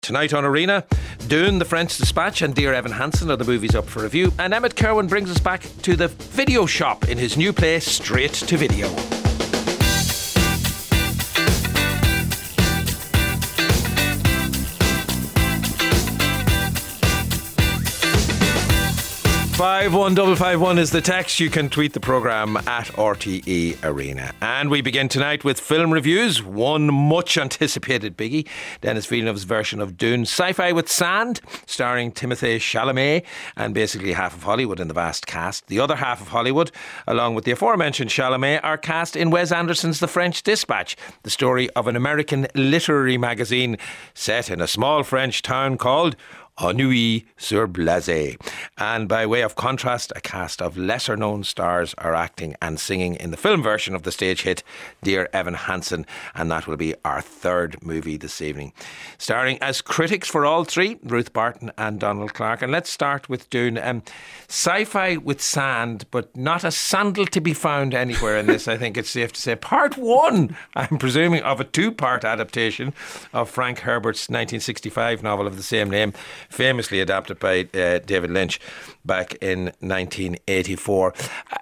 Tonight on Arena, Dune, The French Dispatch and Dear Evan Hansen are the movies up for review, and Emmett Kerwin brings us back to the video shop in his new place, Straight to Video. Five 51551 is the text. You can tweet the programme at RTE Arena. And we begin tonight with film reviews. One much anticipated biggie, Denis Villeneuve's version of Dune, sci-fi with sand, starring Timothée Chalamet and basically half of Hollywood in the vast cast. The other half of Hollywood, along with the aforementioned Chalamet, are cast in Wes Anderson's The French Dispatch, the story of an American literary magazine set in a small French town called Neuilly-sur-Blaise. And by way of contrast, a cast of lesser known stars are acting and singing in the film version of the stage hit Dear Evan Hansen, and that will be our third movie this evening. Starring as critics for all three, Ruth Barton and Donald Clark. And let's start with Dune. Sci-fi with sand, but not a sandal to be found anywhere in this, I think it's safe to say. Part one, I'm presuming, of a two-part adaptation of Frank Herbert's 1965 novel of the same name, famously adapted by David Lynch back in 1984.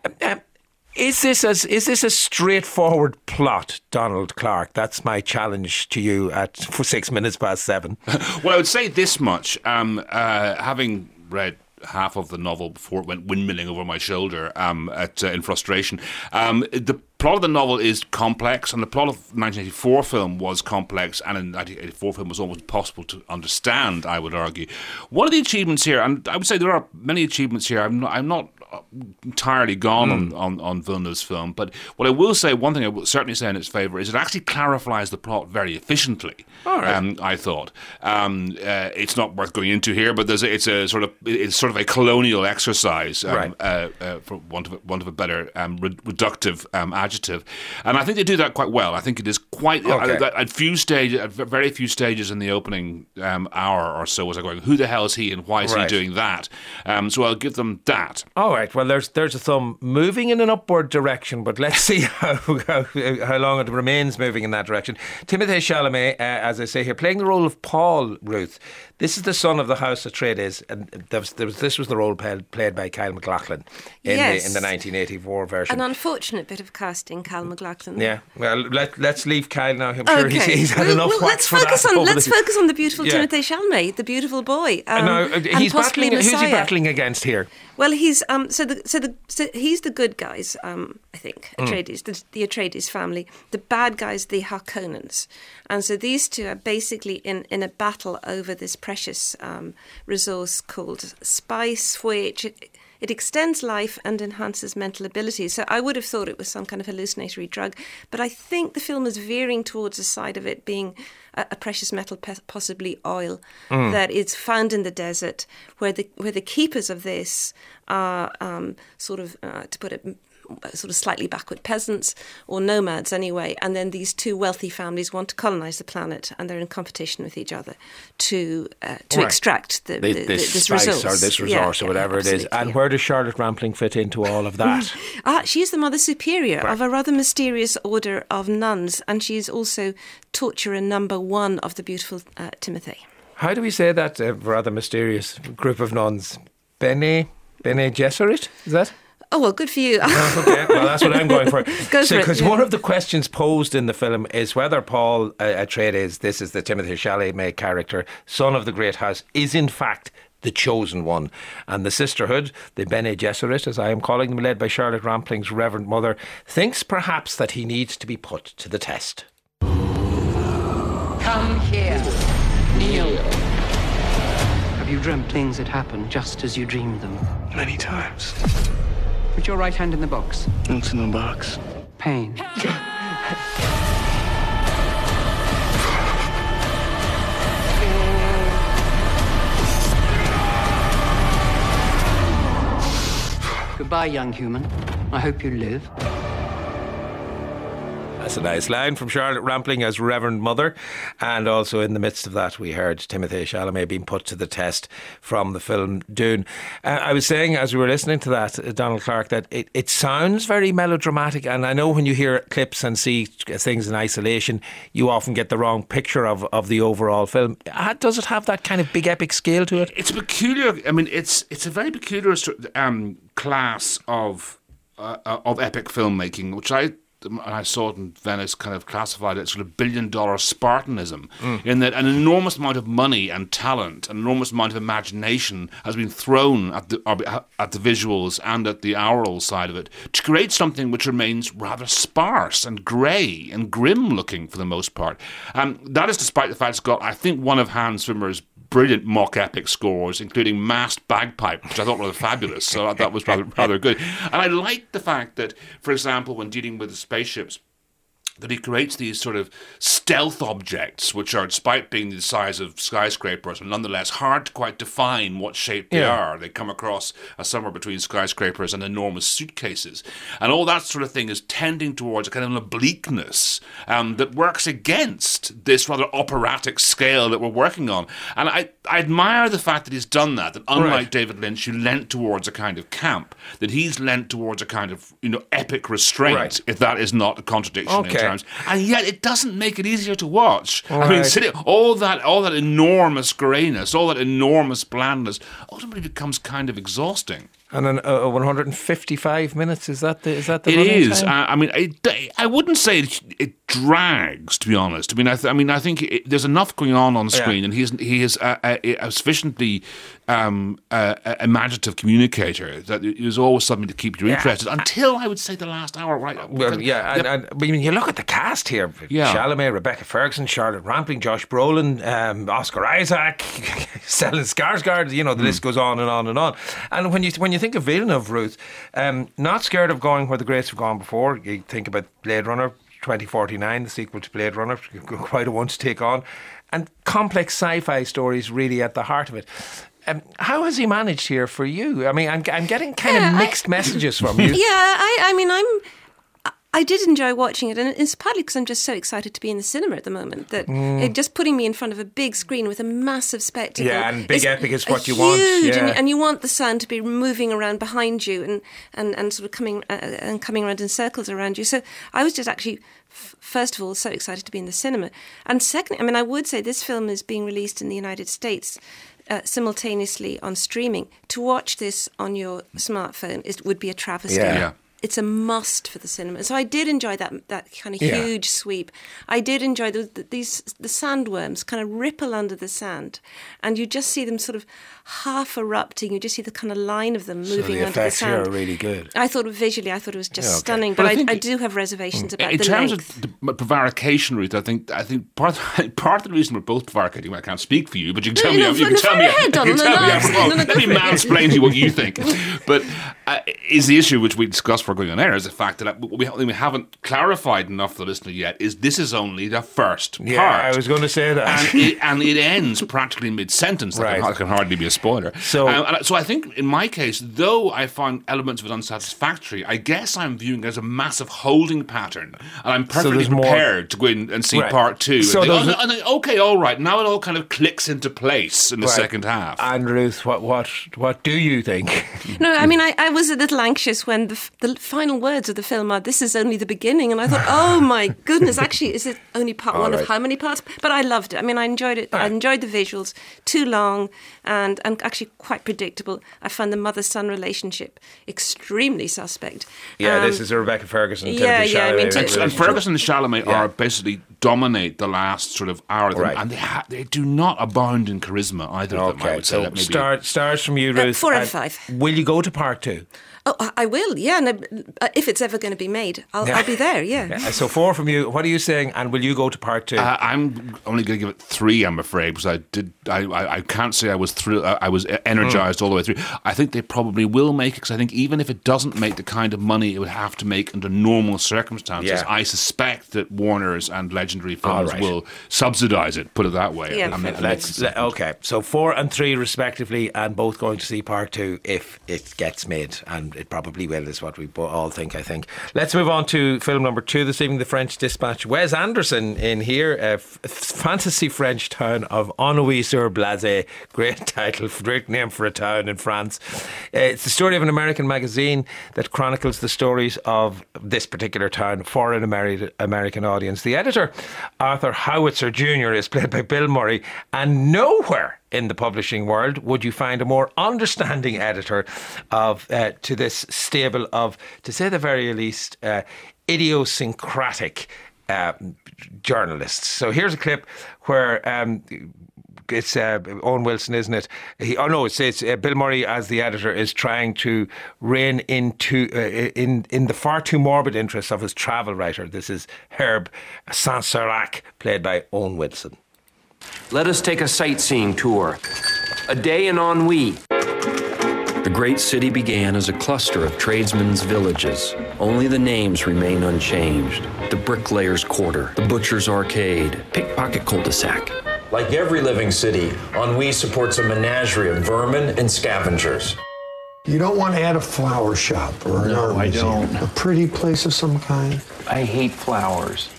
Is this a straightforward plot, Donald Clark? That's my challenge to you for 6 minutes past 7. Well, I would say this much. Having read half of the novel before it went windmilling over my shoulder in frustration. The plot of the novel is complex, and the plot of the 1984 film was complex, and in the 1984 film was almost impossible to understand, I would argue. One of the achievements here, and I would say there are many achievements here, I'm not entirely gone on Villeneuve's film, but what I will say, one thing I will certainly say in its favour, is it actually clarifies the plot very efficiently. All right. I thought it's not worth going into here, but it's sort of a colonial exercise, for want of a better reductive adjective, and I think they do that quite well. I think it is quite at very few stages in the opening hour or so was I going, who the hell is he and why is he doing that? So I'll give them that. All right. Well, there's a thumb moving in an upward direction, but let's see how long it remains moving in that direction. Timothée Chalamet, as I say here, playing the role of Paul, Ruth. This is the son of the House Atreides, and this was the role played by Kyle MacLachlan in the 1984 version. An unfortunate bit of casting, Kyle MacLachlan. Yeah, well, let's leave Kyle now. I'm sure he's had enough whacks for that. Let's focus on the beautiful Timothée Chalamet, the beautiful boy. He's battling. Who's he battling against here? Well, he's so he's the good guys. I think Atreides, the Atreides family. The bad guys, the Harkonnens, and so these two are basically in a battle over this precious resource called spice, which it extends life and enhances mental abilities. So I would have thought it was some kind of hallucinatory drug, but I think the film is veering towards the side of it being a precious metal, possibly oil, that is found in the desert, where the keepers of this are to put it sort of slightly backward peasants or nomads anyway, and then these two wealthy families want to colonise the planet, and they're in competition with each other to extract this resource. Or this resource or whatever it is. And where does Charlotte Rampling fit into all of that? She's the Mother Superior of a rather mysterious order of nuns, and she's also torturer number 1 of the beautiful Timothée. How do we say that rather mysterious group of nuns? Bene Gesserit, is that? Oh, well, good for you. Okay, well, that's what I'm going for. Because one of the questions posed in the film is whether Paul Atreides, this is the Timothée Chalamet character, son of the great house, is in fact the chosen one. And the sisterhood, the Bene Gesserit, as I am calling them, led by Charlotte Rampling's Reverend Mother, thinks perhaps that he needs to be put to the test. Come here. Kneel. Have you dreamt things that happen just as you dreamed them? Many times. Put your right hand in the box. What's in the box? Pain. Goodbye, young human. I hope you live. That's a nice line from Charlotte Rampling as Reverend Mother. And also in the midst of that, we heard Timothée Chalamet being put to the test from the film Dune. I was saying, as we were listening to that, Donald Clark, that it sounds very melodramatic. And I know when you hear clips and see things in isolation, you often get the wrong picture of the overall film. Does it have that kind of big epic scale to it? It's a peculiar, I mean, it's a very peculiar class of epic filmmaking, which I saw it in Venice, kind of classified it as sort of billion-dollar Spartanism, in that an enormous amount of money and talent, an enormous amount of imagination has been thrown at the visuals and at the aural side of it to create something which remains rather sparse and grey and grim-looking for the most part. That is despite the fact it's got, I think, one of Hans Zimmer's brilliant mock epic scores, including massed bagpipe, which I thought were fabulous. So that was rather good. And I liked the fact that, for example, when dealing with the spaceships, that he creates these sort of stealth objects, which are, despite being the size of skyscrapers, are nonetheless hard to quite define what shape they are. They come across as somewhere between skyscrapers and enormous suitcases. And all that sort of thing is tending towards a kind of obliqueness that works against this rather operatic scale that we're working on. And I admire the fact that he's done that unlike David Lynch, who leant towards a kind of camp, that he's leant towards a kind of, epic restraint, if that is not a contradiction in terms. And yet it doesn't make it easier to watch. I mean, sitting, all that enormous greyness, all that enormous blandness ultimately becomes kind of exhausting. And 155 minutes, is that the It running is. time? I mean, I wouldn't say it drags, to be honest. I mean, I think there's enough going on screen, and he is a sufficiently imaginative communicator that there's always something to keep you interested. Until I would say the last hour, right? Well, and I mean, you look at the cast here: Chalamet, Rebecca Ferguson, Charlotte Rampling, Josh Brolin, Oscar Isaac, Stellan Skarsgård. The list goes on and on and on. And when you think of Villeneuve, Ruth, not scared of going where the greats have gone before. You think about Blade Runner 2049, the sequel to Blade Runner, quite a one to take on, and complex sci-fi stories really at the heart of it. How has he managed here for you? I mean, I'm getting kind of mixed messages from you. I did enjoy watching it, and it's partly because I'm just so excited to be in the cinema at the moment that it just putting me in front of a big screen with a massive spectacle. Yeah, and big epic is what you want. Yeah. And you want the sound to be moving around behind you and sort of coming around in circles around you. So I was just actually, first of all, so excited to be in the cinema. And secondly, I mean, I would say this film is being released in the United States simultaneously on streaming. To watch this on your smartphone would be a travesty. Yeah. It's a must for the cinema. So I did enjoy that kind of huge sweep. I did enjoy the sandworms kind of ripple under the sand, and you just see them sort of half erupting. You just see the kind of line of them moving under the sand. So the effects here are really good. I thought it was just stunning. But I do have reservations about the length. In terms of the prevarication, Ruth, I think part of the reason we're both prevaricating, I can't speak for you, but you can tell me. Let me mansplain to you what you think. But is the issue which we discussed before going on air is the fact that we haven't clarified enough for the listener yet. This is only the first part. Yeah, I was going to say that. And it ends practically mid-sentence. That can hardly be a spoiler. So I think in my case, though I found elements of it unsatisfactory, I guess I'm viewing it as a massive holding pattern, and I'm perfectly prepared to go in and see part two. So okay, all right, now it all kind of clicks into place in the second half. And Ruth, what do you think? No, I mean, I was a little anxious when the final words of the film are, "This is only the beginning," and I thought, oh my goodness, actually, is it only part one of how many parts? But I loved it. I mean, I enjoyed it. I enjoyed the visuals. Too long and actually quite predictable. I found the mother-son relationship extremely suspect. Yeah, this is Rebecca Ferguson. Chalamet. And Ferguson and Chalamet are basically dominate the last sort of hour of them, and they do not abound in charisma, either of them, I would say. So stars from you, Ruth. 4 out of 5. Will you go to part 2? Oh, I will, yeah. And if it's ever going to be made, I'll be there, yeah. So 4 from you. What are you saying? And will you go to part 2? I'm only going to give it 3, I'm afraid, because I can't say I was energised all the way through. I think they probably will make it, because I think even if it doesn't make the kind of money it would have to make under normal circumstances, I suspect that Warner's and Legendary Films will subsidise it, put it that way. Yeah. Okay, so 4 and 3 respectively, and both going to see part 2 if it gets made, and it probably will, is what we all think, I think. Let's move on to film number 2 this evening, The French Dispatch. Wes Anderson in here, fantasy French town of Ennui-sur-Blaise. Great title, great name for a town in France. It's the story of an American magazine that chronicles the stories of this particular town for an American audience. The editor, Arthur Howitzer Jr., is played by Bill Murray, and nowhere in the publishing world would you find a more understanding editor of to this stable of, to say the very least, idiosyncratic journalists. So here's a clip where it's Owen Wilson, isn't it? It's Bill Murray as the editor is trying to rein into in the far too morbid interests of his travel writer. This is Herb Saint-Serac, played by Owen Wilson. Let us take a sightseeing tour. A day in ennui. The great city began as a cluster of tradesmen's villages. Only the names remain unchanged. The bricklayer's quarter, the butcher's arcade, pickpocket cul-de-sac. Like every living city, ennui supports a menagerie of vermin and scavengers. You don't want to add a flower shop or an art museum? A pretty place of some kind? I hate flowers.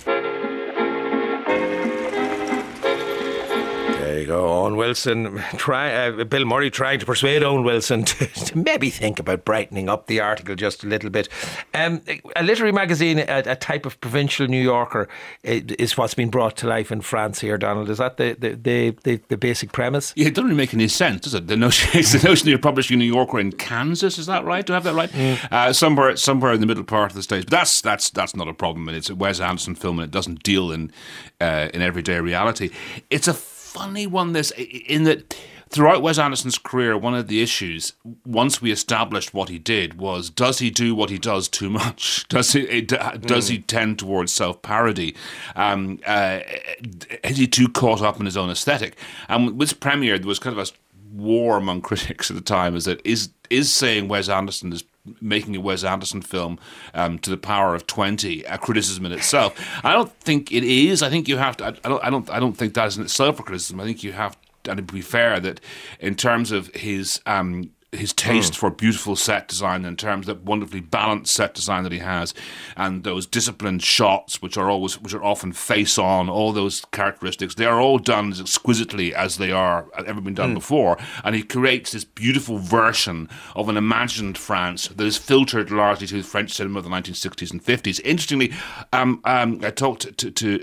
There you go, Owen Wilson. Bill Murray trying to persuade Owen Wilson to maybe think about brightening up the article just a little bit. A literary magazine, a type of provincial New Yorker, is what's been brought to life in France here, Donald. Is that the basic premise? Yeah, it doesn't really make any sense, does it? The notion that you're publishing a New Yorker in Kansas, is that right? Do I have that right? Somewhere in the middle part of the States. But that's not a problem. And it's a Wes Anderson film, and it doesn't deal in everyday reality. It's a funny one, this, in that throughout Wes Anderson's career, one of the issues, once we established what he did, was, does he do what he does too much? Does he tend towards self-parody? Is he too caught up in his own aesthetic? And with this premiere, there was kind of a war among critics at the time, is that is saying Wes Anderson is making a Wes Anderson film to the power of 20 a criticism in itself. I don't think it is. I think you have to. I don't think that is in itself a criticism. I think you have, and to be fair, that in terms of his taste for beautiful set design, in terms of that wonderfully balanced set design that he has, and those disciplined shots which are often face on, all those characteristics, they are all done as exquisitely as they have ever been done before, and he creates this beautiful version of an imagined France that is filtered largely to the French cinema of the 1960s and 50s. Interestingly, I talked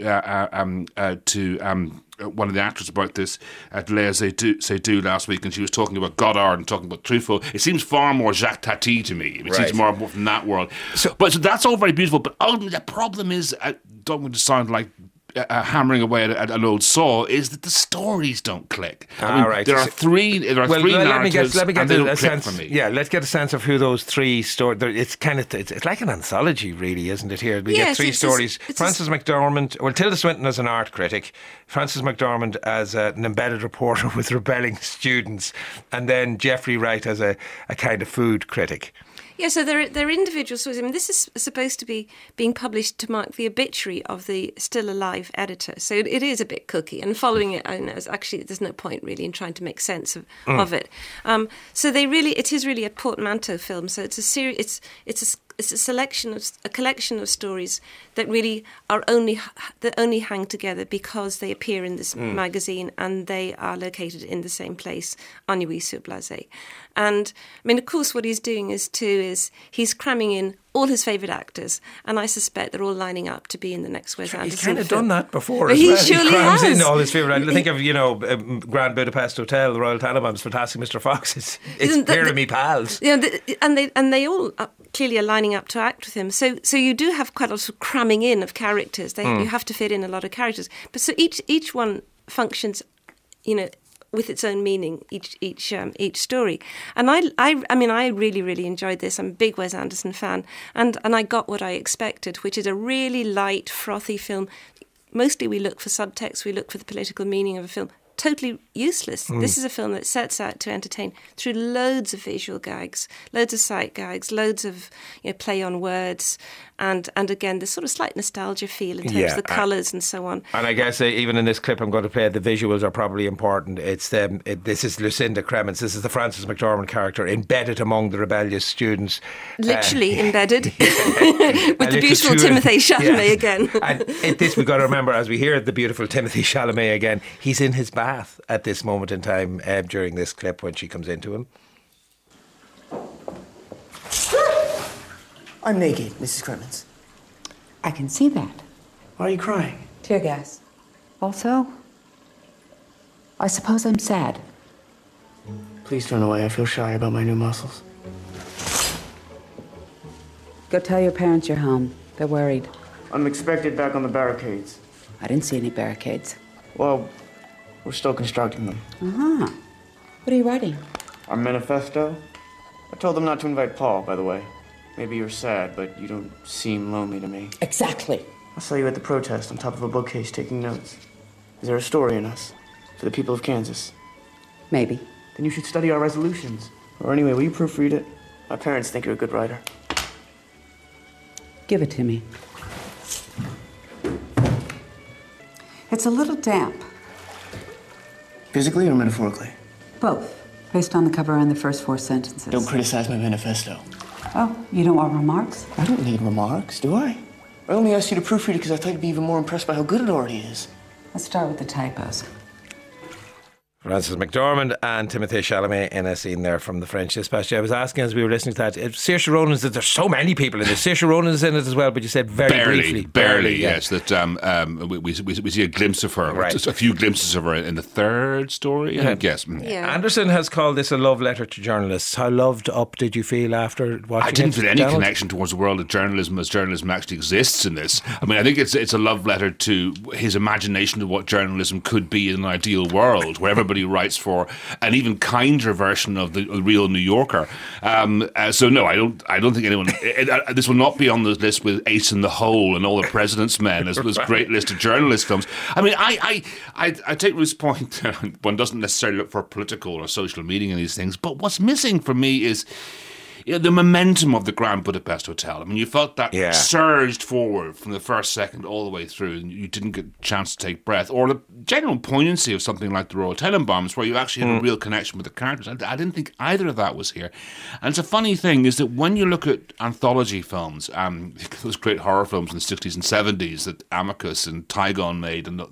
to one of the actors about this at Léa Seydoux last week, and she was talking about Godard and talking about Truffaut. It seems far more Jacques Tati to me. It seems more from that world. So that's all very beautiful, but ultimately the problem is, I don't want to sound like hammering away at an old saw, is that the stories don't click. There are three narratives, let me get a sense for me. Yeah, let's get a sense of who those three stories. It's like an anthology, really, isn't it? Here we get three stories. Frances McDormand, Tilda Swinton as an art critic, Frances McDormand as an embedded reporter with rebelling students, and then Jeffrey Wright as a kind of food critic. Yeah, so they're individual stories. I mean, this is supposed to be being published to mark the obituary of the still alive editor. So it is a bit cookie, and following it, I know, actually there's no point really in trying to make sense of it. So it is really a portmanteau film. So it's a series. It's a collection of stories that really are only hang together because they appear in this magazine and they are located in the same place, Ennui-sur-Blaise. And I mean, of course, what he's doing is he's cramming in all his favourite actors, and I suspect they're all lining up to be in the next Wes Anderson film. He's kind of done that before as well. He surely crams has. in all his favourite actors. Think of, Grand Budapest Hotel, The Royal Tenenbaums, Fantastic Mr. Fox. It's pair of me pals. And they all clearly are lining up to act with him. So you do have quite a lot of cramming in of characters. You have to fit in a lot of characters. But so each one functions, with its own meaning, each story. And I really, really enjoyed this. I'm a big Wes Anderson fan, and I got what I expected, which is a really light, frothy film. Mostly we look for subtext, we look for the political meaning of a film. Totally useless. This is a film that sets out to entertain through loads of visual gags, loads of sight gags, loads of play on words, and again, the sort of slight nostalgia feel in terms of the colours and so on. And I guess even in this clip I'm going to play, the visuals are probably important. It's this is Lucinda Cremens. This is the Frances McDormand character embedded among the rebellious students. Literally embedded with the beautiful Timothée Chalamet again. And this we've got to remember as we hear the beautiful Timothée Chalamet again. He's in his bath at this moment in time during this clip when she comes into him. I'm naked, Mrs. Cremens. I can see that. Why are you crying? Tear gas. Also, I suppose I'm sad. Please turn away. I feel shy about my new muscles. Go tell your parents you're home. They're worried. I'm expected back on the barricades. I didn't see any barricades. Well, we're still constructing them. Uh-huh. What are you writing? Our manifesto? I told them not to invite Paul, by the way. Maybe you're sad, but you don't seem lonely to me. Exactly. I saw you at the protest on top of a bookcase taking notes. Is there a story in us for the people of Kansas? Maybe. Then you should study our resolutions. Or anyway, will you proofread it? My parents think you're a good writer. Give it to me. It's a little damp. Physically or metaphorically? Both. Based on the cover and the first 4 sentences. Don't criticize my manifesto. Oh, you don't want remarks? I don't need remarks, do I? I only asked you to proofread it because I thought you'd be even more impressed by how good it already is. Let's start with the typos. Frances McDormand and Timothée Chalamet in a scene there from the French Dispatch. I was asking as we were listening to that, Saoirse Ronan's, there's so many people in this. Saoirse Ronan's in it as well, but you said briefly. Barely, yes. That we see a glimpse of her, right. Just a few glimpses of her in the third story, I guess. Yeah. Anderson has called this a love letter to journalists. How loved up did you feel after watching it? I didn't feel any connection towards the world of journalism as journalism actually exists in this. I mean, I think it's a love letter to his imagination of what journalism could be in an ideal world, where everybody writes for an even kinder version of the real New Yorker. So no, I don't think anyone. This will not be on the list with Ace in the Hole and All the President's Men as this great list of journalist films. I mean, I take Ruth's point. One doesn't necessarily look for political or social meaning in these things, but what's missing for me is the momentum of the Grand Budapest Hotel. I mean, you felt that surged forward from the first second all the way through, and you didn't get a chance to take breath. Or the general poignancy of something like the Royal Tenenbaums, where you actually had a real connection with the characters. I didn't think either of that was here. And it's a funny thing is that when you look at anthology films, those great horror films in the 60s and 70s that Amicus and Tygon made, and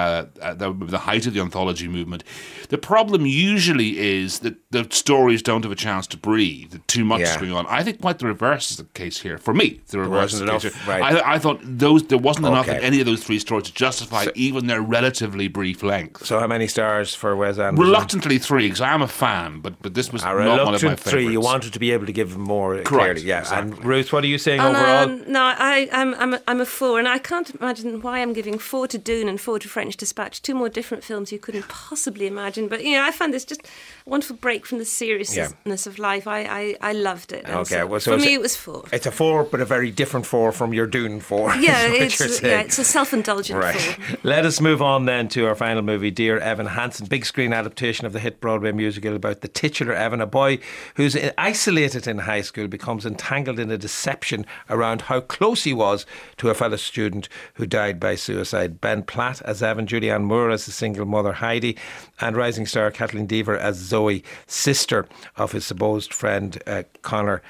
the height of the anthology movement, the problem usually is that the stories don't have a chance to breathe. Too much is going on. I think quite the reverse is the case here. For me, the reverse is the case here. Right. I thought there wasn't enough in any of those 3 stories to justify even their relatively brief length. So how many stars for Wes Anderson? Reluctantly 3, because I am a fan, but this was not one of my favourites. 3, you wanted to be able to give more Correct, clearly. Yeah. exactly. And Ruth, what are you saying overall? No, I'm a 4, and I can't imagine why I'm giving 4 to Dune and 4 to French Dispatch, 2 more different films you couldn't possibly imagine. But I found this just a wonderful break from the seriousness of life. I loved it. Okay, so for me it was 4. It's a 4, but a very different 4 from your Dune 4. Yeah, it's a self-indulgent 4. Let us move on then to our final movie, Dear Evan Hansen, big screen adaptation of the hit Broadway musical about the titular Evan, a boy who's isolated in high school, becomes entangled in a deception around how close he was to a fellow student who died by suicide. Ben Platt as Evan, Julianne Moore as the single mother Heidi, and rising star Kathleen Dever as Zoe, sister of his supposed friend Connor.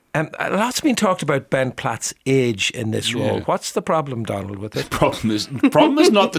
Lots been talked about Ben Platt's age in this role. What's the problem, Donald, with it? The problem is not that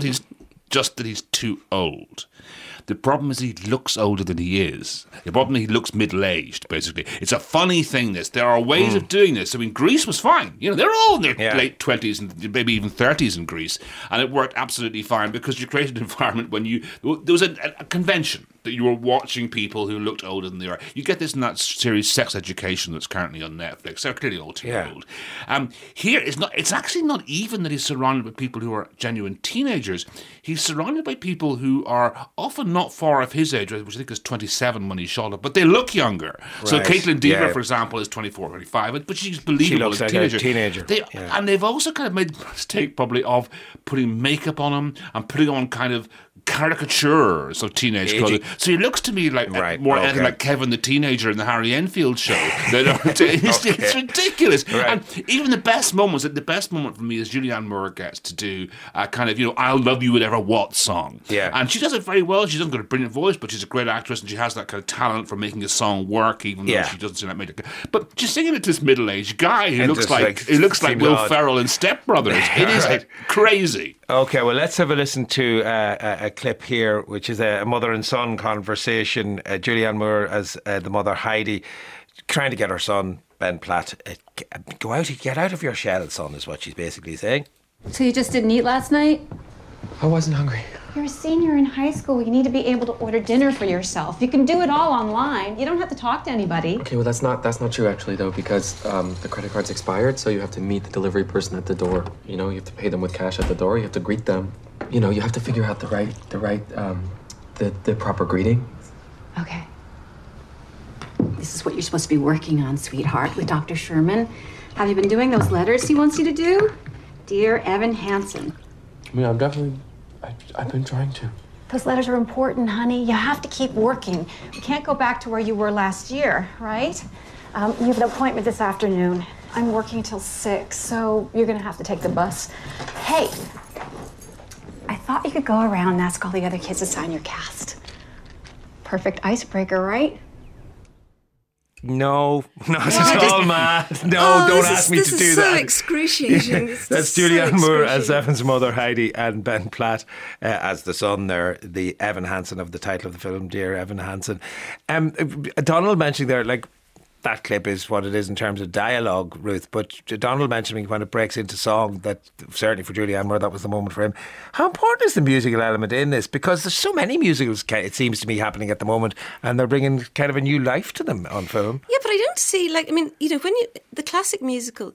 he's too old. The problem is he looks older than he is. The problem is he looks middle-aged, basically. It's a funny thing, this. There are ways of doing this. I mean, Greece was fine. They're all in their late 20s and maybe even 30s in Greece. And it worked absolutely fine because you created an environment when there was a convention that you were watching people who looked older than they are. You get this in that series Sex Education that's currently on Netflix. They're clearly all too old. Here, it's actually not even that he's surrounded by people who are genuine teenagers. He's surrounded by people who are often not far off his age, which I think is 27 when he shot it, but they look younger. Right. So Caitlin Dever, for example, is 24, 25, but she's believable as a teenager. And they've also kind of made the mistake probably of putting makeup on him and putting on kind of caricatures of teenage clothing. So he looks to me like anything like Kevin the Teenager in the Harry Enfield show. It's ridiculous. Right. And even the best moments, the best moment for me is Julianne Moore gets to do a kind of, I'll Love You Whatever What song. Yeah. And she does it very well. She doesn't got a brilliant voice, but she's a great actress and she has that kind of talent for making a song work, even though she doesn't seem like music. But she's singing it to this middle-aged guy who looks like Will Ferrell in Step Brothers. It is crazy. Okay, well, let's have a listen to a clip here, which is a mother and son conversation. Julianne Moore as the mother, Heidi, trying to get her son, Ben Platt, get out of your shell, son, is what she's basically saying. So you just didn't eat last night? I wasn't hungry. You're a senior in high school. You need to be able to order dinner for yourself. You can do it all online. You don't have to talk to anybody. Okay, well, that's not true, actually, though, because the credit card's expired, so you have to meet the delivery person at the door. You have to pay them with cash at the door. You have to greet them. You have to figure out the proper greeting. Okay. This is what you're supposed to be working on, sweetheart, with Dr. Sherman. Have you been doing those letters he wants you to do? Dear Evan Hansen. I've been trying to. Those letters are important, honey. You have to keep working. You can't go back to where you were last year, right? You have an appointment this afternoon. I'm working till 6, so you're gonna have to take the bus. Hey, I thought you could go around and ask all the other kids to sign your cast. Perfect icebreaker, right? No, not at all, Matt. No, don't ask me to do that. This is so excruciating. That's Julianne Moore as Evan's mother, Heidi, and Ben Platt as the son there, the Evan Hansen of the title of the film, Dear Evan Hansen. Donald mentioning there, that clip is what it is in terms of dialogue, Ruth, but Donald mentioning when it breaks into song, that certainly for Julianne Moore, that was the moment for him. How important is the musical element in this? Because there's so many musicals, it seems to me, happening at the moment, and they're bringing kind of a new life to them on film. Yeah, but I don't see, when the classic musical,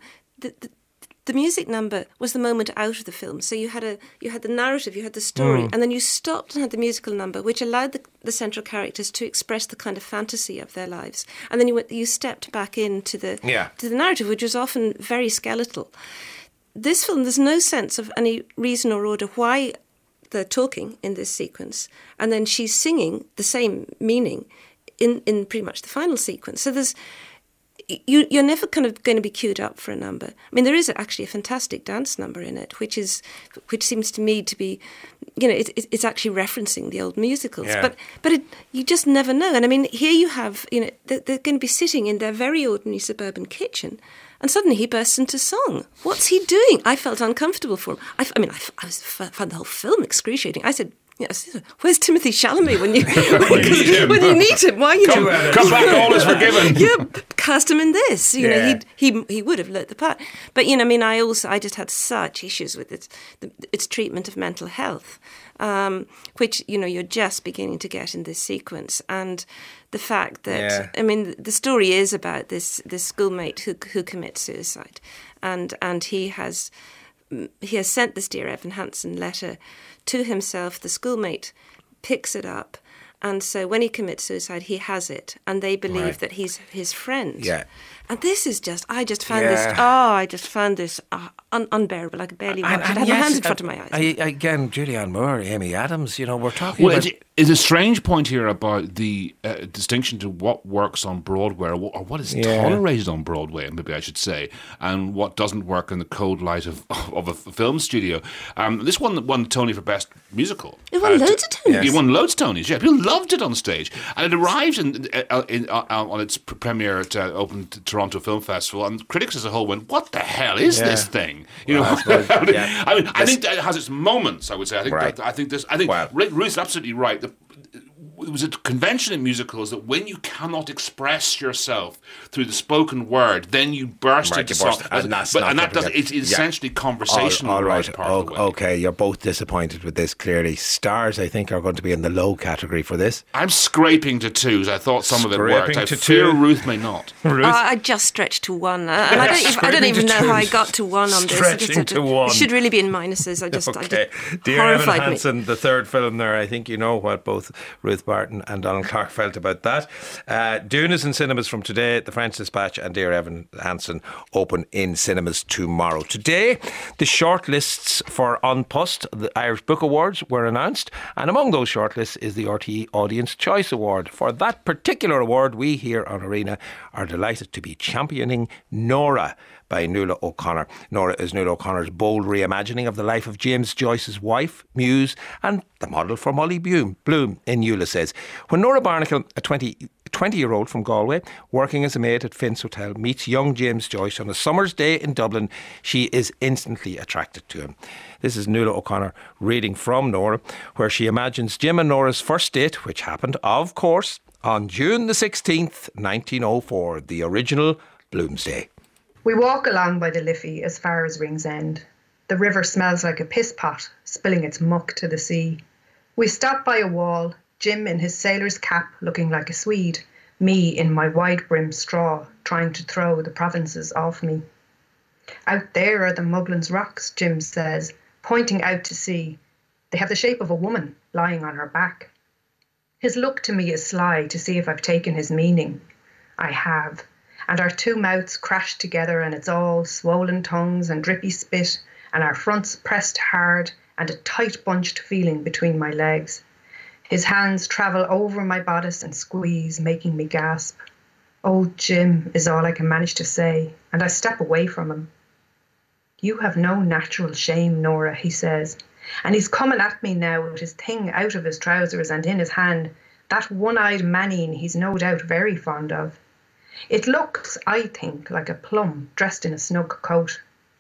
the music number was the moment out of the film. So you had the narrative, you had the story, and then you stopped and had the musical number, which allowed the central characters to express the kind of fantasy of their lives. And then you stepped back into the narrative, which was often very skeletal. This film, there's no sense of any reason or order why they're talking in this sequence, and then she's singing the same meaning in pretty much the final sequence. So you're never kind of going to be queued up for a number. I mean, there is actually a fantastic dance number in it, which seems to me to be, it's actually referencing the old musicals. Yeah. But you just never know. And I mean, here you have, they're going to be sitting in their very ordinary suburban kitchen, and suddenly he bursts into song. What's he doing? I felt uncomfortable for him. I found the whole film excruciating. I said, where's Timothy Chalamet when you need him? Why are you come back? All is forgiven. Yeah, cast him in this. He would have lit the part. But I just had such issues with its treatment of mental health, which you're just beginning to get in this sequence, and the fact that the story is about this schoolmate who commits suicide, and he has sent this Dear Evan Hansen letter to himself. The schoolmate picks it up, and so when he commits suicide, he has it, and they believe that he's his friend. Yeah. And this is I just found this unbearable. I could barely watch it. I had my hands in front of my eyes. Again, Julianne Moore, Amy Adams, we're talking about... It's a strange point here about the distinction to what works on Broadway or what is tolerated on Broadway, maybe I should say, and what doesn't work in the cold light of a film studio. This one won Tony for Best Musical. It won loads of Tonys. It won loads of Tonys, yeah. People loved it on stage. And it arrived on its premiere at Open Toronto Film Festival, and critics as a whole went, what the hell is this thing? I think that it has its moments, I would say. I think Ruth's absolutely right. There was a convention in musicals that when you cannot express yourself through the spoken word, then you burst into song. It's essentially conversational. All right. Okay, you're both disappointed with this, clearly. Stars, I think, are going to be in the low category for this. I'm scraping to 2s. I thought some of it worked. I fear Ruth may not. Ruth? I just stretched to 1. And I don't even know how I got to 1 on this. Stretching to 1. It should really be in minuses. Dear Evan Hansen, the third film there, I think you know what both Ruth Barton and Donald Clark felt about that. Dune is in cinemas from today. The French Dispatch and Dear Evan Hansen open in cinemas tomorrow. Today, the shortlists for An Post, the Irish Book Awards, were announced, and among those shortlists is the RTE Audience Choice Award. For that particular award, we here on Arena are delighted to be championing Nora by Nuala O'Connor. Nora is Nuala O'Connor's bold reimagining of the life of James Joyce's wife, muse, and the model for Molly Bloom in Ulysses. When Nora Barnacle, a 20-year-old from Galway, working as a maid at Finn's Hotel, meets young James Joyce on a summer's day in Dublin, she is instantly attracted to him. This is Nuala O'Connor reading from Nora, where she imagines Jim and Nora's first date, which happened, of course, on June the 16th, 1904, the original Bloomsday. We walk along by the Liffey as far as Ringsend. The river smells like a piss pot, spilling its muck to the sea. We stop by a wall, Jim in his sailor's cap looking like a Swede, me in my wide-brimmed straw, trying to throw the provinces off me. Out there are the Muglin's rocks, Jim says, pointing out to sea. They have the shape of a woman lying on her back. His look to me is sly to see if I've taken his meaning. I have. And our two mouths crash together and it's all swollen tongues and drippy spit and our fronts pressed hard and a tight bunched feeling between my legs. His hands travel over my bodice and squeeze, making me gasp. "Oh, Jim," is all I can manage to say, and I step away from him. "You have no natural shame, Nora," he says, and he's coming at me now with his thing out of his trousers and in his hand, that one-eyed maneen he's no doubt very fond of. It looks, I think, like a plum dressed in a snug coat.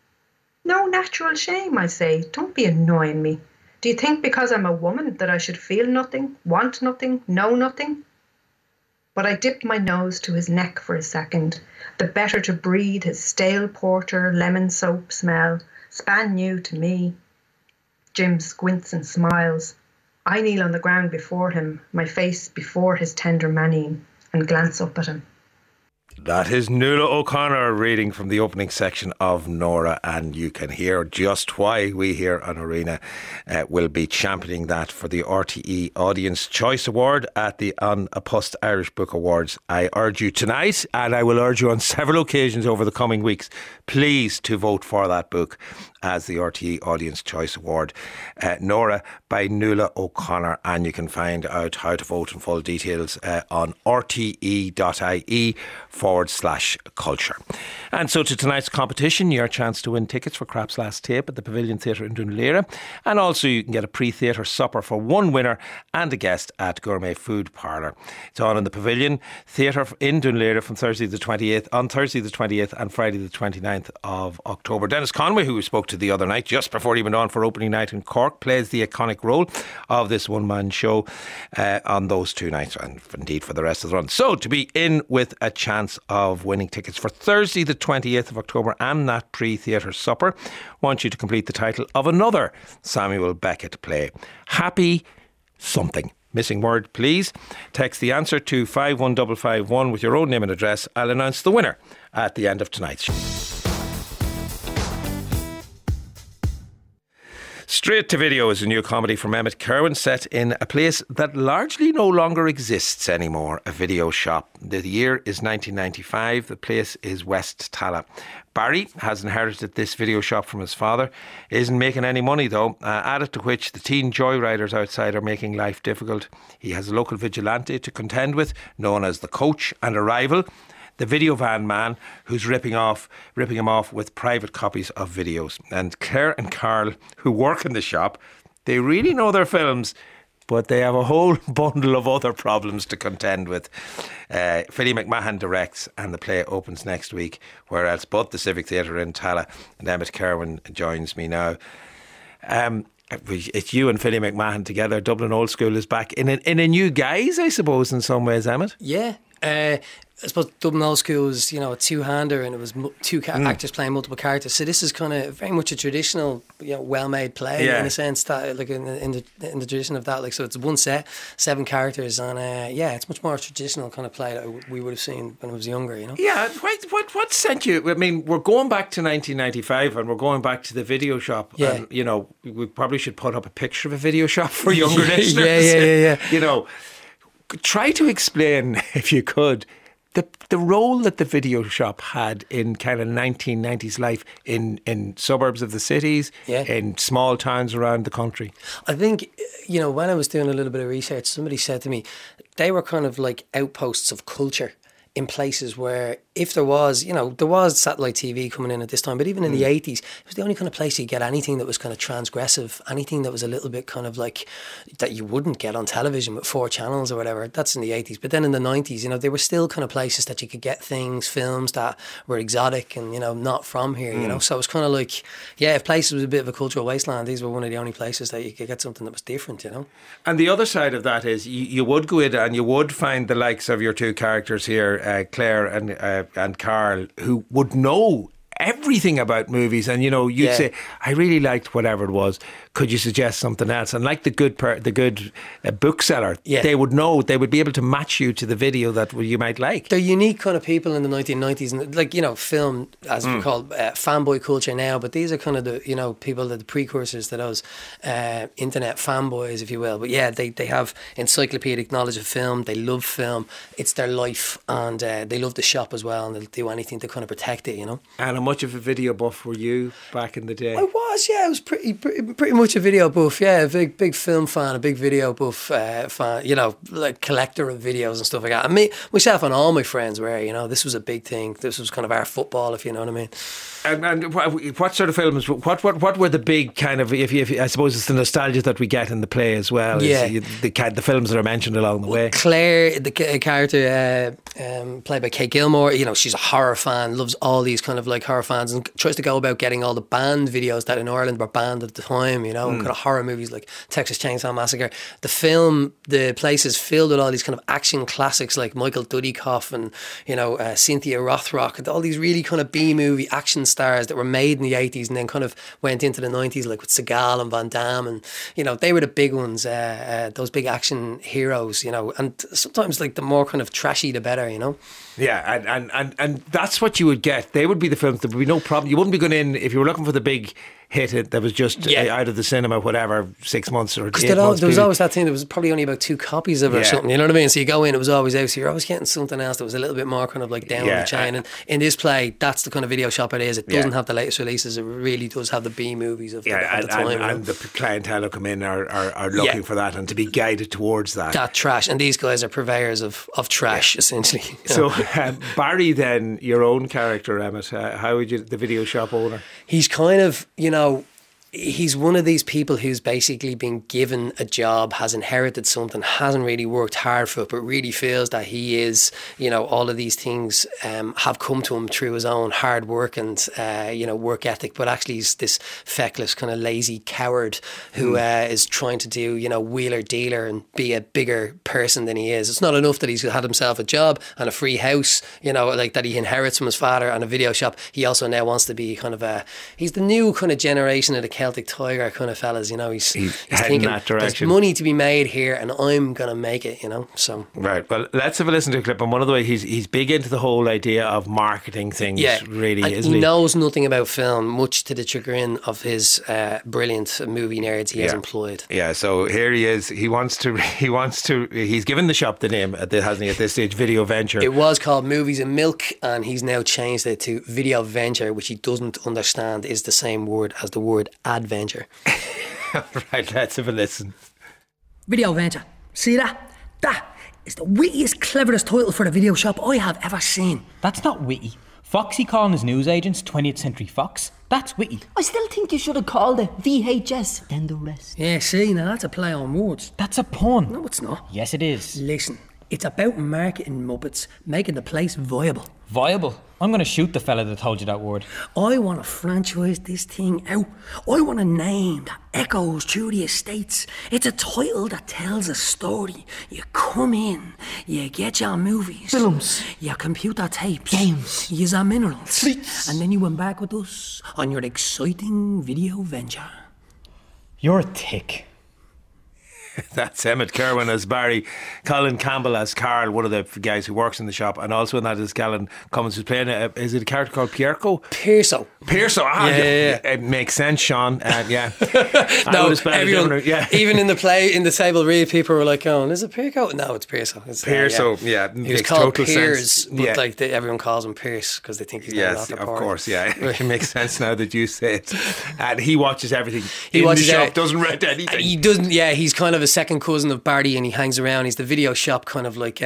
"No natural shame," I say. "Don't be annoying me. Do you think because I'm a woman that I should feel nothing, want nothing, know nothing?" But I dip my nose to his neck for a second, the better to breathe his stale porter, lemon soap smell, span new to me. Jim squints and smiles. I kneel on the ground before him, my face before his tender maneen, and glance up at him. That is Nuala O'Connor reading from the opening section of Nora, and you can hear just why we here on Arena will be championing that for the RTE Audience Choice Award at the An Post Irish Book Awards. I urge you tonight, and I will urge you on several occasions over the coming weeks, please to vote for that book as the RTE Audience Choice Award. Nora by Nuala O'Connor, and you can find out how to vote and full details on rte.ie/culture. And so to tonight's competition, your chance to win tickets for Crapp's Last Tape at the Pavilion Theatre in Dunleary, and also you can get a pre-theatre supper for one winner and a guest at Gourmet Food Parlour. It's on in the Pavilion Theatre in Dunleary from Thursday the 28th, on Thursday the 20th and Friday the 29th of October. Dennis Conway, who we spoke to the other night, just before he went on for opening night in Cork, plays the iconic role of this one-man show on those two nights, and indeed for the rest of the run. So to be in with a chance of winning tickets for Thursday the 20th of October and that pre-theatre supper, I want you to complete the title of another Samuel Beckett play. Happy something. Missing word, please. Text the answer to 51551 with your own name and address. I'll announce the winner at the end of tonight's show. Straight to Video is a new comedy from Emmett Kerwin set in a place that largely no longer exists anymore, a video shop. The year is 1995. The place is West Tala. Barry has inherited this video shop from his father. Isn't making any money though, added to which the teen joyriders outside are making life difficult. He has a local vigilante to contend with, known as the Coach, and a rival, the video van man, who's ripping him off with private copies of videos. And Claire and Carl, who work in the shop, they really know their films, but they have a whole bundle of other problems to contend with. Philly McMahon directs, and the play opens next week, where else but the Civic Theatre in Tala. And Emmett Kerwin joins me now. It's you and Philly McMahon together. Dublin Old School is back in a new guise, I suppose, in some ways, Emmett. Yeah. I suppose Dublin Old School was, a two-hander, and it was two actors playing multiple characters. So this is kind of very much a traditional, well-made play in a sense, that like in the tradition of that. Like, so it's one set, 7 characters, and it's much more traditional kind of play that we would have seen when I was younger. Yeah. What sent you? I mean, we're going back to 1995, and we're going back to the video shop. Yeah. And we probably should put up a picture of a video shop for younger listeners. Yeah. try to explain, if you could, the role that the video shop had in kind of 1990s life in suburbs of the cities, in small towns around the country. I think, when I was doing a little bit of research, somebody said to me, they were kind of like outposts of culture in places where if there was, there was satellite TV coming in at this time, but even in the 80s, it was the only kind of place you get anything that was kind of transgressive, anything that was a little bit kind of like that you wouldn't get on television with 4 channels or whatever. That's in the 80s. But then in the 90s, there were still kind of places that you could get films that were exotic and, not from here, So it was kind of like, if places was a bit of a cultural wasteland, these were one of the only places that you could get something that was different, And the other side of that is you would go in and you would find the likes of your 2 characters here, Claire and Carl, who would know everything about movies, and you'd say, I really liked whatever it was, could you suggest something else? And like the good bookseller, they would know, they would be able to match you to the video that you might like. They're unique kind of people in the 1990s, and film, as we call fanboy culture now, but these are kind of the people that the precursors to those internet fanboys, if you will. But they have encyclopedic knowledge of film, they love film, it's their life, and they love the shop as well, and they'll do anything to kind of protect it, And how much of a video buff were you back in the day? I was, I was pretty much a video buff, a big film fan, a big video buff fan, like collector of videos and stuff like that. And myself and all my friends were, this was a big thing. This was kind of our football, if you know what I mean. And what sort of films? What were the big kind of? If I suppose it's the nostalgia that we get in the play as well. The films that are mentioned along the way. Claire, the character played by Kate Gilmore, she's a horror fan, loves all these kind of like horror fans, and tries to go about getting all the banned videos that in Ireland were banned at the time. Kind of horror movies like Texas Chainsaw Massacre. The place is filled with all these kind of action classics like Michael Dudikoff and Cynthia Rothrock, and all these really kind of B-movie action stars that were made in the 80s and then kind of went into the 90s, like with Seagal and Van Damme, and they were the big ones, those big action heroes, and sometimes like the more kind of trashy the better, Yeah, and that's what you would get. They would be the films. There would be no problem. You wouldn't be going in if you were looking for the big hit that was just out of the cinema, whatever, 6 months or 8 months. There was always that thing. There was probably only about 2 copies of it or something. You know what I mean? So you go in, it was always out. So you're always getting something else that was a little bit more kind of like down the chain. And in this play, that's the kind of video shop it is. It doesn't have the latest releases. It really does have the B movies of the time. And the clientele who come in are looking for that and to be guided towards that. That trash. And these guys are purveyors of trash, essentially. So Barry, then, your own character, Emmett, how would you, the video shop owner? He's kind of, he's one of these people who's basically been given a job, has inherited something, hasn't really worked hard for it, but really feels that he is, all of these things have come to him through his own hard work and, work ethic. But actually he's this feckless, kind of lazy coward who is trying to do, wheeler dealer and be a bigger person than he is. It's not enough that he's had himself a job and a free house, like that he inherits from his father and a video shop. He also now wants to be kind of he's the new kind of generation of the Celtic Tiger kind of fellas, he's thinking that direction. There's money to be made here and I'm going to make it, so. Right, well, let's have a listen to a clip. And one of the ways he's big into the whole idea of marketing things, really, and isn't he? He knows nothing about film, much to the chagrin of his brilliant movie nerds he has employed. Yeah, so here he is. He's given the shop the name, hasn't he, at this stage, Video Venture. It was called Movies and Milk, and he's now changed it to Video Venture, which he doesn't understand is the same word as the word adventure. Right, let's have a listen. Video Venture. See that? That is the wittiest, cleverest title for a video shop I have ever seen. That's not witty. Foxy calling his newsagents 20th Century Fox. That's witty. I still think you should have called it VHS, then the rest. Yeah, see, now that's a play on words. That's a pun. No, it's not. Yes, it is. Listen, it's about marketing Muppets, making the place viable. Viable? I'm going to shoot the fella that told you that word. I want to franchise this thing out. I want a name that echoes through the estates. It's a title that tells a story. You come in, you get your movies, films, your computer tapes, games, your minerals, treats, and then you embark with us on your exciting video venture. You're a tick. That's Emmett Kerwin as Barry, Colin Campbell as Carl, one of the guys who works in the shop, and also in that is Galen Cummins, who's playing is it a character called Pierco? Pearso. Yeah. It makes sense, Sean. Yeah. No, everyone, even in the table read, people were like, "Oh, is it Pierco?" No, it's Pearso. Pearso, He was called Piers, but like everyone calls him Pierce because they think he's named after of Port. course, yeah. It makes sense now that you say it. And he watches everything. He watches the shop, doesn't rent anything. He doesn't. Yeah, he's kind of a second cousin of Barty, and he hangs around. He's the video shop kind of like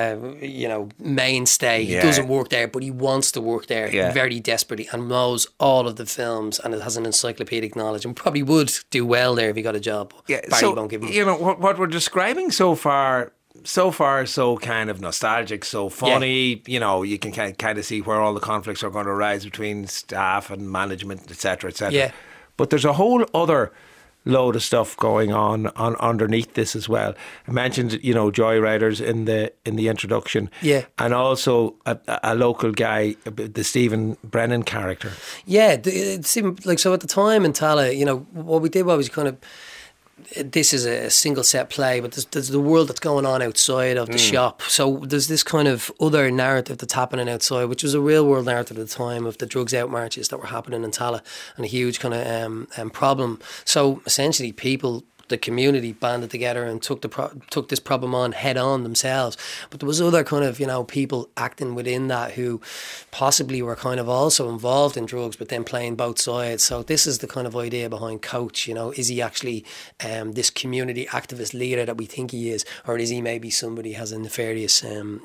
mainstay. He doesn't work there, but he wants to work there very desperately, and knows all of the films, and it has an encyclopedic knowledge, and probably would do well there if he got a job. Barty won't give him. You know what we're describing so far, so kind of nostalgic, so funny. You know, you can kind of see where all the conflicts are going to arise between staff and management, etc., etc. Yeah. But there's a whole other load of stuff going on underneath this as well. I mentioned, Joyriders in the introduction, and also a local guy, the Stephen Brennan character. Yeah, so at the time in Tala, what we did was kind of. This is a single set play, but there's the world that's going on outside of the shop. So there's this kind of other narrative that's happening outside, which was a real world narrative at the time of the drugs out marches that were happening in Tala, and a huge kind of problem. So essentially the community banded together and took this problem on head on themselves. But there was other kind of, people acting within that who possibly were kind of also involved in drugs, but then playing both sides. So this is the kind of idea behind Coach. Is he actually this community activist leader that we think he is, or is he maybe somebody who has a nefarious,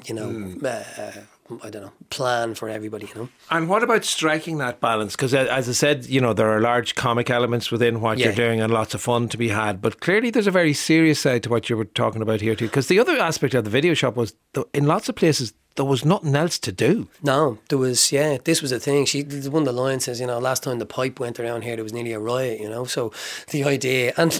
I don't know, plan for everybody, And what about striking that balance? Because as I said, there are large comic elements within what you're doing and lots of fun to be had, but clearly there's a very serious side to what you were talking about here too. Because the other aspect of the video shop was, in lots of places, there was nothing else to do. No, there was, this was the thing. One of the lines says, last time the pipe went around here, there was nearly a riot, so the idea, and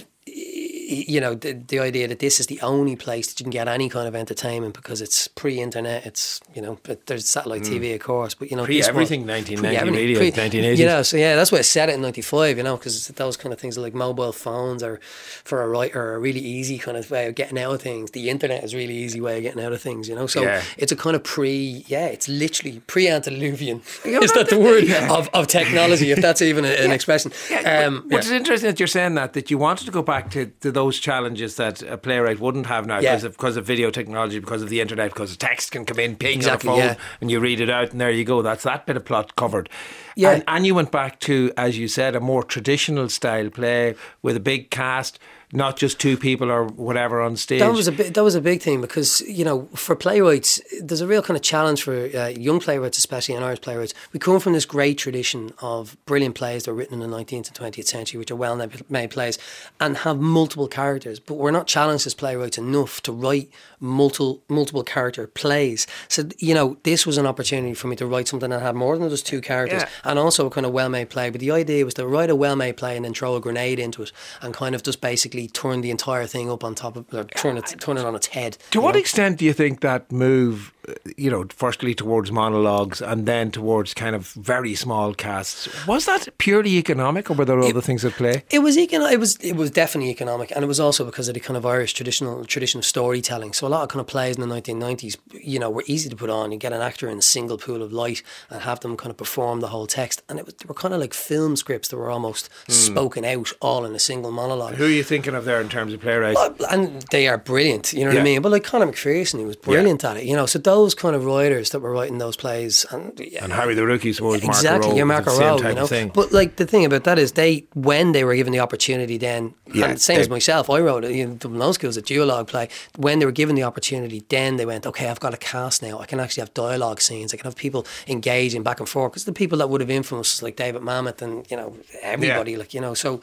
the idea that this is the only place that you can get any kind of entertainment because it's pre-internet, it's, there's satellite TV, of course, but, pre-everything, 1990, 1980s. So that's why I said it in 95, because those kind of things are like mobile phones or for a writer are a really easy kind of way of getting out of things. The internet is a really easy way of getting out of things, So it's a kind of it's literally pre-antediluvian. Is that the word of technology, if that's even an expression? Which is interesting that you're saying that you wanted to go back to those challenges that a playwright wouldn't have now because of video technology, because of the internet, because the text can come in, ping on a phone, and you read it out, and there you go. That's that bit of plot covered. Yeah. And you went back to, as you said, a more traditional style play with a big cast, not just two people or whatever on stage. That was a big thing because, for playwrights, there's a real kind of challenge for young playwrights, especially, and Irish playwrights. We come from this great tradition of brilliant plays that were written in the 19th and 20th century, which are well-made plays, and have multiple characters. But we're not challenged as playwrights enough to write multiple character plays. So, this was an opportunity for me to write something that had more than just two characters and also a kind of well-made play. But the idea was to write a well-made play and then throw a grenade into it and kind of just basically turn the entire thing up on top of, or turn it on its head. To what extent do you think that move, firstly towards monologues and then towards kind of very small casts, was that purely economic, or were there other things at play? It was it was definitely economic, and it was also because of the kind of Irish tradition of storytelling. So a lot of kind of plays in the 1990s, were easy to put on. You get an actor in a single pool of light and have them kind of perform the whole text, and they were kind of like film scripts that were almost spoken out all in a single monologue. Who are you thinking of there in terms of playwrights? And they are brilliant, you know what I mean? But like Conor McPherson, he was brilliant at it, So those kind of writers that were writing those plays, and Harry the Rookie, suppose, exactly, Mark O'Rourke, thing. But like the thing about that is when they were given the opportunity, then and same as myself, I wrote it. Dublin Law School was a duologue play. When they were given the opportunity, then they went, okay, I've got a cast now. I can actually have dialogue scenes. I can have people engaging back and forth, because the people that would have influenced like David Mamet and everybody, so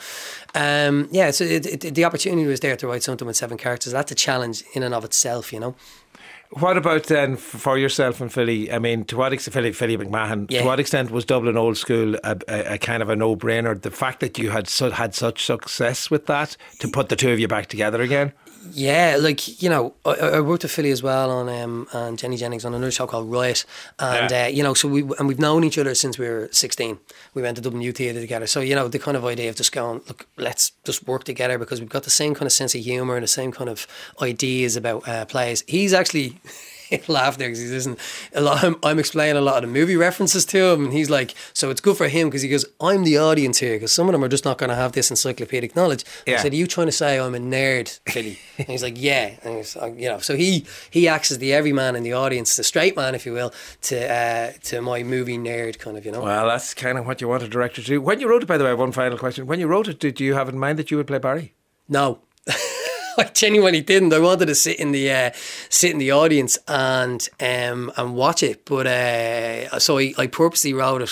the opportunity was there to write something with 7 characters. That's a challenge in and of itself, What about then for yourself and Philly? I mean, to what extent, Philly McMahon, to what extent was Dublin Old School a kind of a no-brainer? The fact that you had such success with that, to put the two of you back together again? Yeah, like, you know, I worked with Philly as well on and Jenny Jennings on another show called Riot, and you know, so we've known each other since we were 16. We went to Dublin Youth Theatre together, so you know, the kind of idea of just going, look, let's just work together because we've got the same kind of sense of humour and the same kind of ideas about plays. He's actually. Laugh there because he doesn't. I'm explaining a lot of the movie references to him, and he's like, so it's good for him because he goes, I'm the audience here because some of them are just not going to have this encyclopedic knowledge. I said, are you trying to say I'm a nerd, Philly? And he's like, yeah. And he's, you know, so he acts as the everyman in the audience, the straight man, if you will, to my movie nerd kind of, you know. Well, that's kind of what you want a director to do. When you wrote it, by the way, one final question. When you wrote it, did you have in mind that you would play Barry? No. I genuinely didn't. I wanted to sit in the audience and watch it, but so I purposely wrote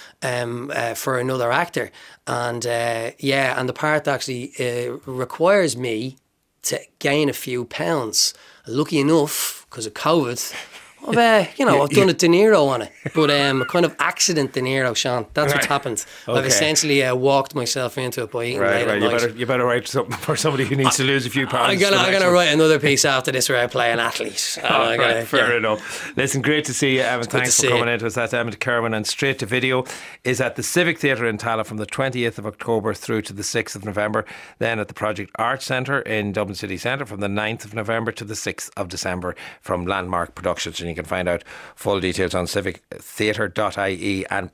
it for another actor, and and the part actually requires me to gain a few pounds. Lucky enough, because of COVID, I've done a De Niro on it, but a kind of accident De Niro, Sean. That's what's happened. Okay. I've essentially walked myself into it by eating late at night. You better write something for somebody who needs to lose a few pounds. I'm gonna write another piece after this where I play an athlete. Fair enough. Listen, great to see you, Evan. Thanks for coming in to us. That's Emmett Kerwin, and Straight to Video is at the Civic Theatre in Tallaght from the 20th of October through to the 6th of November. Then at the Project Arts Centre in Dublin City Centre from the 9th of November to the 6th of December from Landmark Productions. And you can find out full details on civictheatre.ie and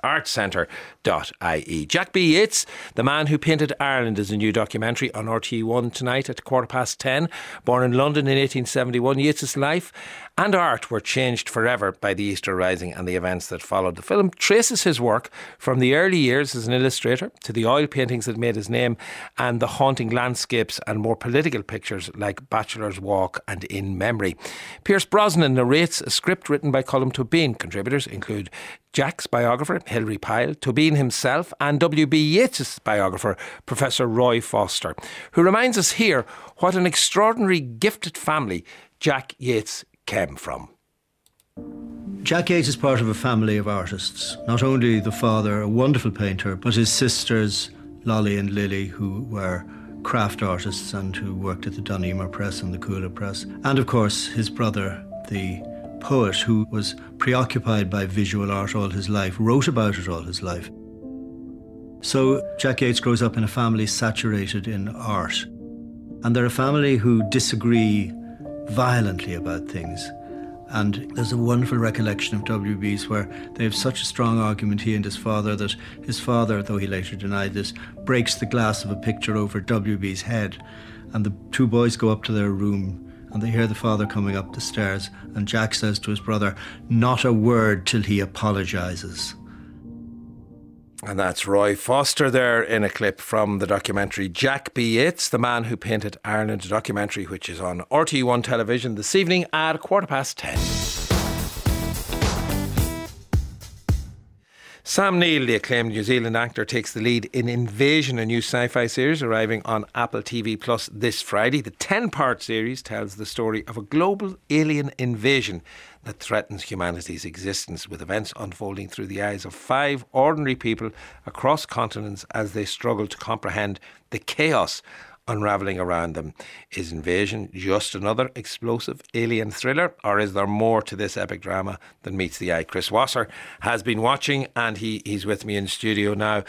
projectartscentre.ie. Jack B. Yates, The Man Who Painted Ireland, is a new documentary on RTÉ1 tonight at 10:15. Born in London in 1871, Yates' life and art were changed forever by the Easter Rising and the events that followed. The film traces his work from the early years as an illustrator to the oil paintings that made his name and the haunting landscapes and more political pictures like Bachelor's Walk and In Memory. Pierce Brosnan narrates a script written by Colm Tóibín. Contributors include Jack's biographer, Hilary Pyle, Tóibín himself, and W.B. Yeats' biographer, Professor Roy Foster, who reminds us here what an extraordinary gifted family Jack Yates came from. Jack Yates is part of a family of artists. Not only the father, a wonderful painter, but his sisters, Lolly and Lily, who were craft artists and who worked at the Doneema Press and the Coola Press. And of course, his brother, the poet, who was preoccupied by visual art all his life, wrote about it all his life. So Jack Yates grows up in a family saturated in art. And they're a family who disagree violently about things. And there's a wonderful recollection of WB's where they have such a strong argument, he and his father, that his father, though he later denied this, breaks the glass of a picture over WB's head. And the two boys go up to their room and they hear the father coming up the stairs, and Jack says to his brother, "Not a word till he apologises." And that's Roy Foster there in a clip from the documentary Jack B. Yates, The Man Who Painted Ireland, a documentary which is on RTÉ1 television this evening at 10:15. Sam Neill, the acclaimed New Zealand actor, takes the lead in Invasion, a new sci-fi series arriving on Apple TV Plus this Friday. The 10-part series tells the story of a global alien invasion that threatens humanity's existence, with events unfolding through the eyes of 5 ordinary people across continents as they struggle to comprehend the chaos unravelling around them. Is Invasion just another explosive alien thriller, or is there more to this epic drama than meets the eye? Chris Wasser has been watching, and he's with me in studio now.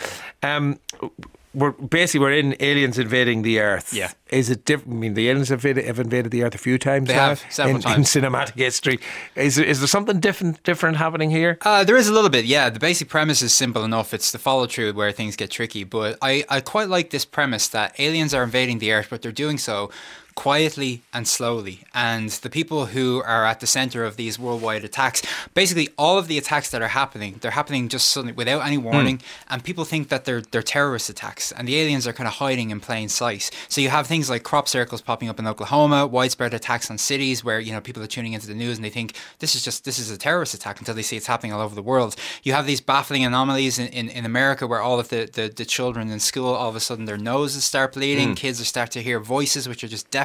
We're in Aliens Invading the Earth. Yeah. Is it different? I mean, the aliens have invaded the Earth a few times. They have, several times. In cinematic history. Is there something different happening here? There is a little bit, yeah. The basic premise is simple enough. It's the follow-through where things get tricky. But I quite like this premise that aliens are invading the Earth, but they're doing so quietly and slowly, and the people who are at the centre of these worldwide attacks, basically all of the attacks that are happening, they're happening just suddenly without any warning, and people think that they're terrorist attacks, and the aliens are kind of hiding in plain sight. So you have things like crop circles popping up in Oklahoma, widespread attacks on cities where, you know, people are tuning into the news and they think this is a terrorist attack until they see it's happening all over the world. You have these baffling anomalies in America where all of the children in school, all of a sudden their noses start bleeding, kids start to hear voices which are just deafening.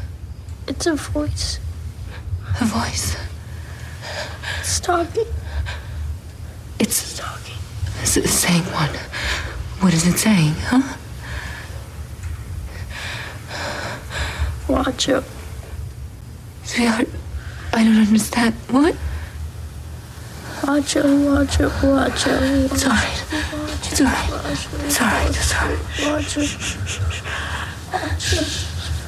It's a voice. A voice? It's talking. It's talking. Saying what? What is it saying, huh? Watch it. Sweetheart, I don't understand. What? Watch it, watch it, watch it. It's alright. It's alright. It's alright. It's alright. Watch it. Watch it.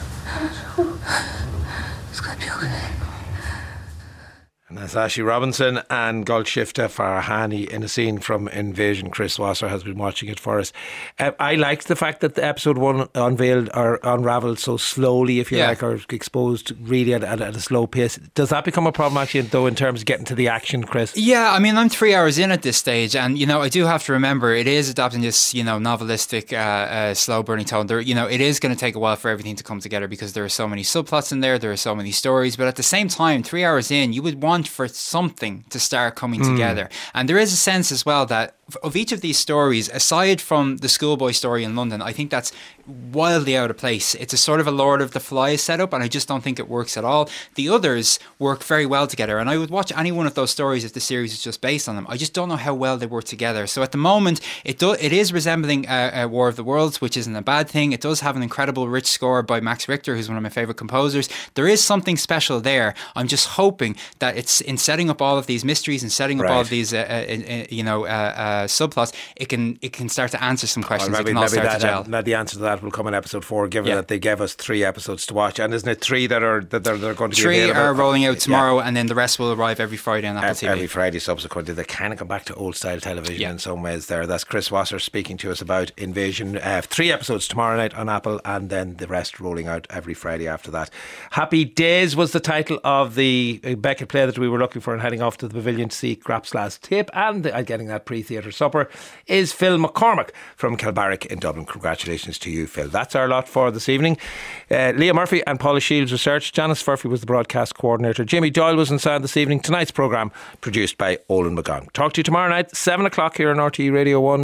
It's gonna be okay. And that's Ashley Robinson and Golshifteh Farahani in a scene from Invasion. Chris Wasser has been watching it for us. I liked the fact that the episode 1 unveiled or unravelled so slowly, if you like, or exposed really at a slow pace. Does that become a problem actually, though, in terms of getting to the action, Chris? Yeah, I mean, I'm 3 hours in at this stage, and I do have to remember it is adapting this novelistic, slow burning tone. There, it is going to take a while for everything to come together because there are so many subplots in there are so many stories, but at the same time, 3 hours in, you would want for something to start coming together. And there is a sense as well that of each of these stories, aside from the schoolboy story in London, I think that's wildly out of place. It's a sort of a Lord of the Flies setup, and I just don't think it works at all. The others work very well together, and I would watch any one of those stories if the series is just based on them. I just don't know how well they work together. So at the moment, it is resembling War of the Worlds, which isn't a bad thing. It does have an incredible rich score by Max Richter, who's one of my favourite composers. There is something special there. I'm just hoping that it's in setting up all of these mysteries and setting up all of these subplots, it can start to answer some questions. Well, it can all start to gel. The answer to that will come in episode 4, given that they gave us 3 episodes to watch. And isn't it 3 that are going to be 3 available? are rolling out tomorrow, and then the rest will arrive every Friday on Apple TV. Every Friday subsequently. They kind of come back to old style television in some ways there. That's Chris Wasser speaking to us about Invasion. 3 episodes tomorrow night on Apple, and then the rest rolling out every Friday after that. Happy Days was the title of the Beckett play that we were looking for and heading off to the Pavilion to see Grapp's last tape, and getting that pre-theatre supper is Phil McCormack from Kilbarrack in Dublin. Congratulations to you, Phil. That's our lot for this evening. Leah Murphy and Paula Shields research. Janice Furphy was the broadcast coordinator. Jamie Doyle was in sound this evening. Tonight's programme produced by Olin McGon. Talk to you tomorrow night, 7 o'clock here on RTE Radio 1.